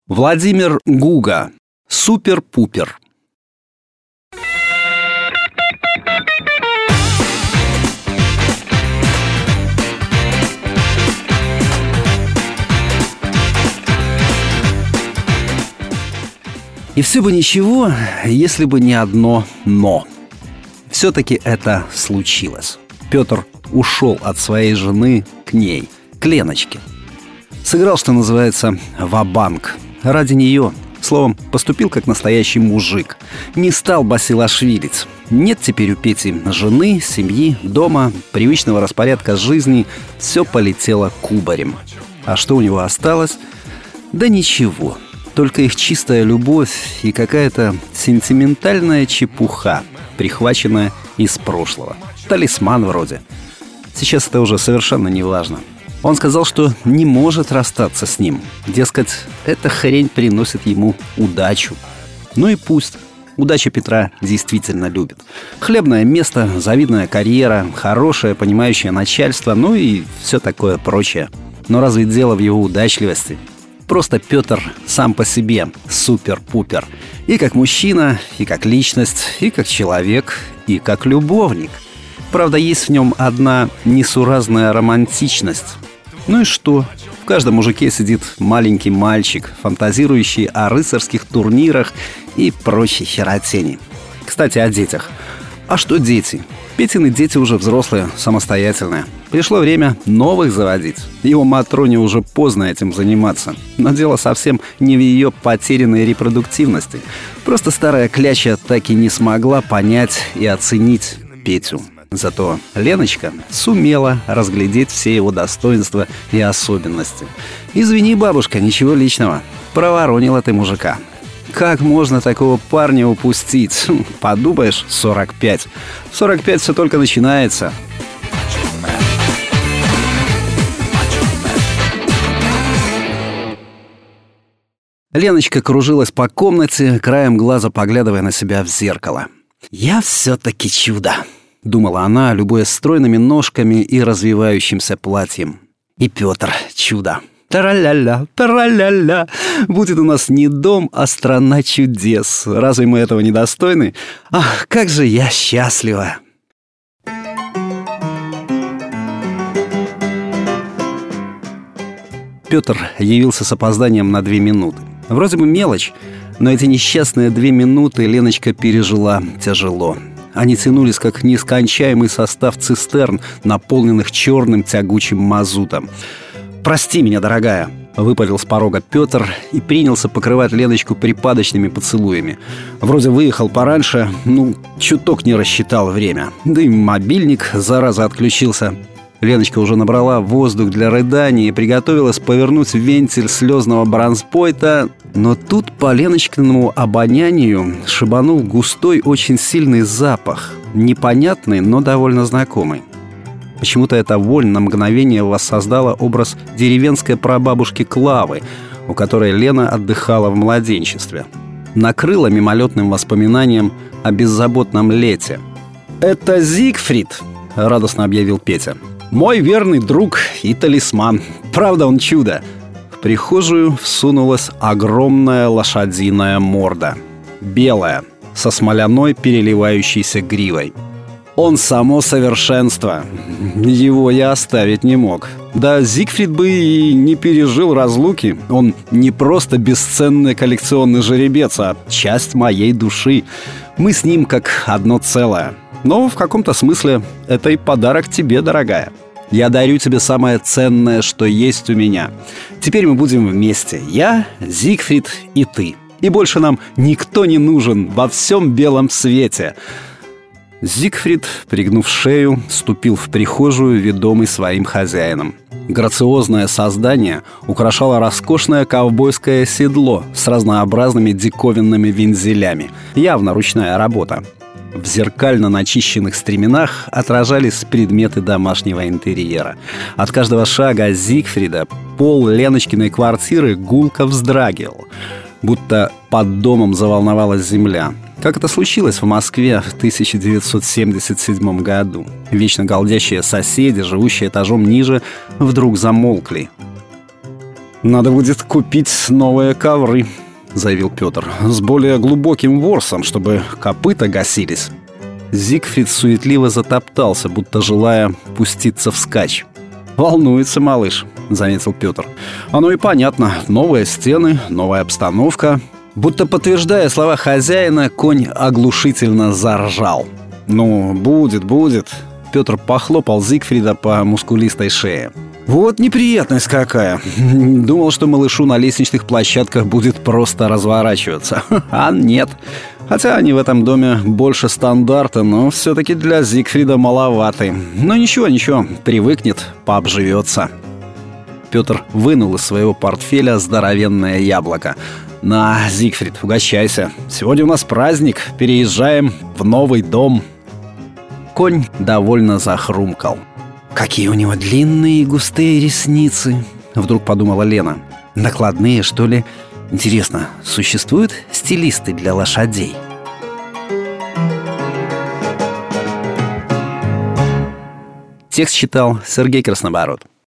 Владимир Гуга. Супер-пупер. И все бы ничего, если бы не одно «но». Все-таки это случилось. Петр ушел от своей жены к ней, к Леночке. Сыграл, что называется, ва-банк. Ради нее. Словом, поступил как настоящий мужик. Не стал басилашвилить. Нет теперь у Пети жены, семьи, дома, привычного распорядка жизни. Все полетело кубарем. А что у него осталось? Да ничего. Только их чистая любовь и какая-то сентиментальная чепуха, прихваченная из прошлого. Талисман вроде. Сейчас это уже совершенно не важно. Он сказал, что не может расстаться с ним. Дескать, эта хрень приносит ему удачу. Ну и пусть. Удача Петра действительно любит. Хлебное место, завидная карьера, хорошее, понимающее начальство, ну и все такое прочее. Но разве дело в его удачливости? Просто Петр сам по себе супер-пупер. И как мужчина, и как личность, и как человек, и как любовник. Правда, есть в нем одна несуразная романтичность. Ну и что? В каждом мужике сидит маленький мальчик, фантазирующий о рыцарских турнирах и прочей херотени. Кстати, о детях. А что дети? Петины дети уже взрослые, самостоятельные. Пришло время новых заводить. Его Матроне уже поздно этим заниматься. Но дело совсем не в ее потерянной репродуктивности. Просто старая кляча так и не смогла понять и оценить Петю. Зато Леночка сумела разглядеть все его достоинства и особенности. Извини, бабушка, ничего личного. Проворонила ты мужика. Как можно такого парня упустить? Подумаешь, 45. 45 все только начинается. Леночка кружилась по комнате, краем глаза поглядывая на себя в зеркало. «Я все-таки чудо», — думала она, любуясь стройными ножками и развивающимся платьем. «И Петр чудо. Тара-ля-ля, тара-ля-ля. Будет у нас не дом, а страна чудес. Разве мы этого не достойны? Ах, как же я счастлива!» Петр явился с опозданием на 2 минуты. Вроде бы мелочь, но эти несчастные 2 минуты Леночка пережила тяжело. Они тянулись, как нескончаемый состав цистерн, наполненных черным тягучим мазутом. «Прости меня, дорогая», — выпалил с порога Петр и принялся покрывать Леночку припадочными поцелуями. Вроде выехал пораньше, чуток не рассчитал время. Да и мобильник, зараза, отключился. Леночка уже набрала воздух для рыдания и приготовилась повернуть вентиль слезного бронспойта, но тут по Леночкиному обонянию шибанул густой, очень сильный запах, непонятный, но довольно знакомый. Почему-то эта вонь на мгновение воссоздала образ деревенской прабабушки Клавы, у которой Лена отдыхала в младенчестве. Накрыла мимолетным воспоминанием о беззаботном лете. «Это Зигфрид», — радостно объявил Петя. «Мой верный друг и талисман. Правда, он чудо». В прихожую всунулась огромная лошадиная морда. Белая, со смоляной переливающейся гривой. Он само совершенство. Его я оставить не мог. Да Зигфрид бы и не пережил разлуки. Он не просто бесценный коллекционный жеребец, а часть моей души. Мы с ним как одно целое. Но в каком-то смысле это и подарок тебе, дорогая. Я дарю тебе самое ценное, что есть у меня. Теперь мы будем вместе. Я, Зигфрид и ты. И больше нам никто не нужен во всем белом свете». Зигфрид, пригнув шею, ступил в прихожую, ведомый своим хозяином. Грациозное создание украшало роскошное ковбойское седло с разнообразными диковинными вензелями. Явно ручная работа. В зеркально начищенных стременах отражались предметы домашнего интерьера. От каждого шага Зигфрида пол Леночкиной квартиры гулко вздрагивал, будто под домом заволновалась земля. Как это случилось в Москве в 1977 году. Вечно галдящие соседи, живущие этажом ниже, вдруг замолкли. «Надо будет купить новые ковры», — заявил Петр, «с более глубоким ворсом, чтобы копыта гасились». Зигфрид суетливо затоптался, будто желая пуститься вскачь. «Волнуется малыш», — заметил Петр. «Оно и понятно. Новые стены, новая обстановка». Будто подтверждая слова хозяина, конь оглушительно заржал. «Ну, будет, будет». Петр похлопал Зигфрида по мускулистой шее. «Вот неприятность какая. Думал, что малышу на лестничных площадках будет просто разворачиваться. А нет. Хотя они в этом доме больше стандарта, но все-таки для Зигфрида маловаты. Но ничего, привыкнет, пообживется». Петр вынул из своего портфеля здоровенное яблоко. «На, Зигфрид, угощайся. Сегодня у нас праздник. Переезжаем в новый дом». Конь довольно захрумкал. «Какие у него длинные и густые ресницы!» — вдруг подумала Лена. «Накладные, что ли? Интересно, существуют стилисты для лошадей?» Текст читал Сергей Краснобород.